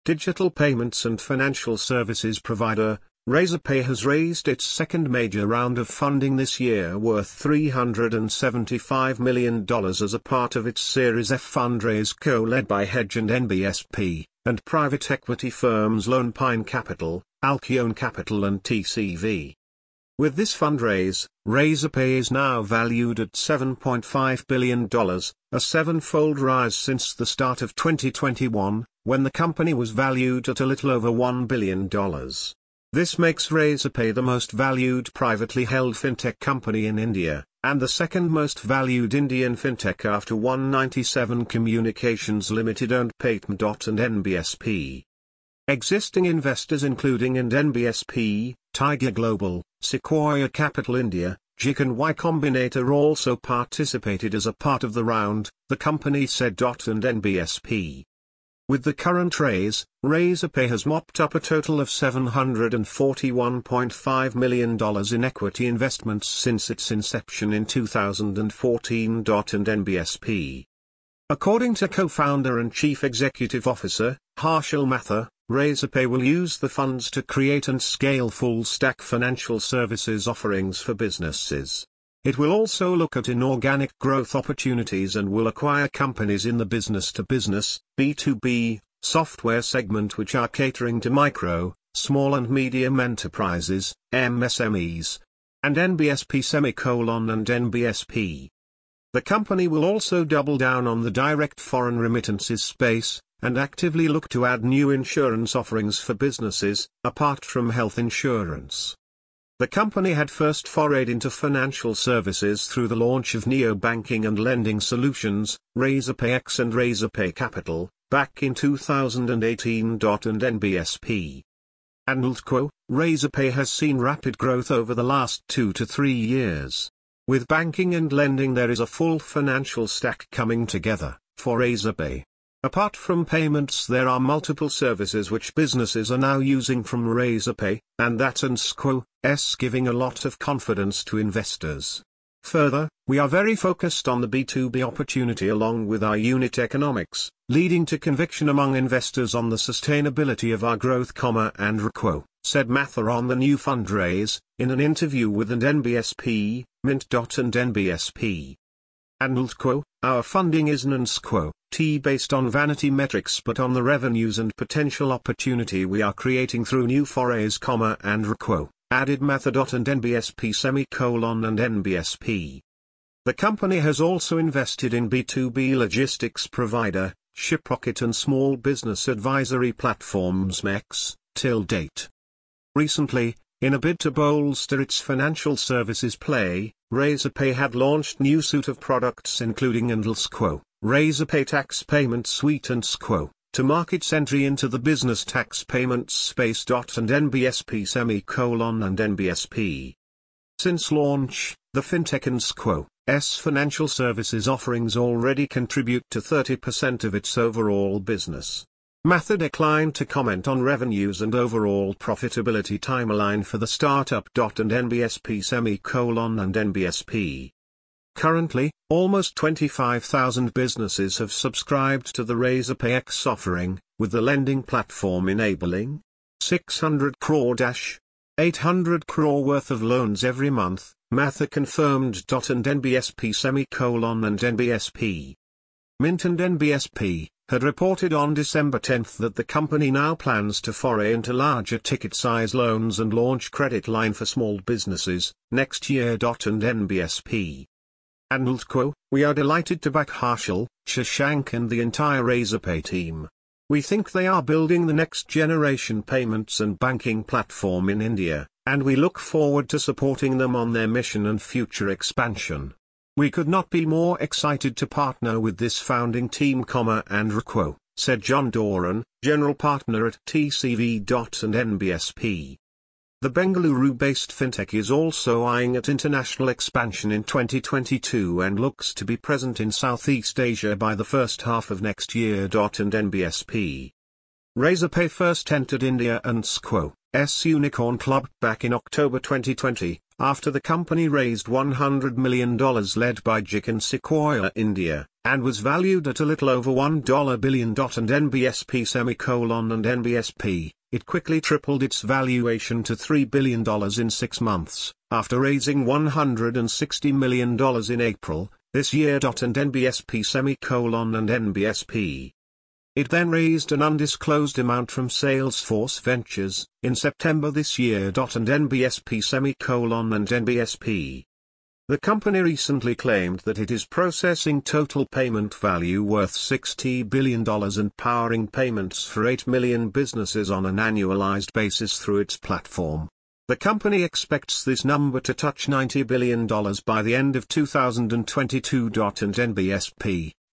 digital payments and financial services provider, Razorpay has raised its second major round of funding this year worth $375 million as a part of its Series F fundraise co-led by Hedge and NBSP, and private equity firms Lone Pine Capital, Alcyone Capital and TCV. With this fundraise, Razorpay is now valued at $7.5 billion, a seven-fold rise since the start of 2021, when the company was valued at a little over $1 billion. This makes Razorpay the most valued privately held fintech company in India, and the second most valued Indian fintech after 197 Communications Limited owned Paytm. And NBSP. Existing investors including NBSP, Tiger Global, Sequoia Capital India, JIC and Y Combinator also participated as a part of the round, the company said. And NBSP. With the current raise, Razorpay has mopped up a total of $741.5 million in equity investments since its inception in 2014. And NBSP. According to co-founder and chief executive officer, Harshal Mathur, Razorpay will use the funds to create and scale full-stack financial services offerings for businesses. It will also look at inorganic growth opportunities and will acquire companies in the business-to-business, B2B, software segment which are catering to micro, small and medium enterprises, MSMEs, and NBSP and NBSP. The company will also double down on the direct foreign remittances space, and actively look to add new insurance offerings for businesses, apart from health insurance. The company had first forayed into financial services through the launch of neobanking and lending solutions, RazorPay and Razorpay Capital, back in 2018. And NBSP. Razorpay has seen rapid growth over the last 2 to 3 years. With banking and lending there is a full financial stack coming together, for Razorpay. Apart from payments there are multiple services which businesses are now using from Razorpay, and that is giving a lot of confidence to investors. Further, we are very focused on the B2B opportunity along with our unit economics, leading to conviction among investors on the sustainability of our growth, said Mathur on the new fundraise, in an interview with NBSP, Mint. And NBSP. Our funding isn't based on vanity metrics but on the revenues and potential opportunity we are creating through new forays, added Mathur. And NBSP and NBSP. The company has also invested in B2B logistics provider, Shiprocket and small business advisory platforms MEX, till date. Recently, in a bid to bolster its financial services play, Razorpay had launched new suite of products including Razorpay Tax Payment Suite and to mark its entry into the business tax payments space. And NBSP and NBSP. Since launch, the fintech and financial services offerings already contribute to 30% of its overall business. Mathur declined to comment on revenues and overall profitability timeline for the startup. And NBSP and NBSP. Currently, almost 25,000 businesses have subscribed to the Razorpay X offering, with the lending platform enabling 600 crore-800 crore worth of loans every month, Mathur confirmed. And NBSP and NBSP. Mint and NBSP had reported on December 10 that the company now plans to foray into larger ticket size loans and launch credit line for small businesses next year. And NBSP. We are delighted to back Harshal, Shashank and the entire Razorpay team. We think they are building the next generation payments and banking platform in India, and we look forward to supporting them on their mission and future expansion. We could not be more excited to partner with this founding team, said John Doran, general partner at TCV. And NBSP. The Bengaluru-based fintech is also eyeing at international expansion in 2022 and looks to be present in Southeast Asia by the first half of next year. And NBSP. Razorpay first entered India and SQO's Unicorn Club back in October 2020, after the company raised $100 million led by JIC and Sequoia India, and was valued at a little over $1 billion. And NBSP, it quickly tripled its valuation to $3 billion in 6 months, after raising $160 million in April this year. And NBSP. It then raised an undisclosed amount from Salesforce Ventures in September this year. And NBSP. The company recently claimed that it is processing total payment value worth $60 billion and powering payments for 8 million businesses on an annualized basis through its platform. The company expects this number to touch $90 billion by the end of 2022. And NBSP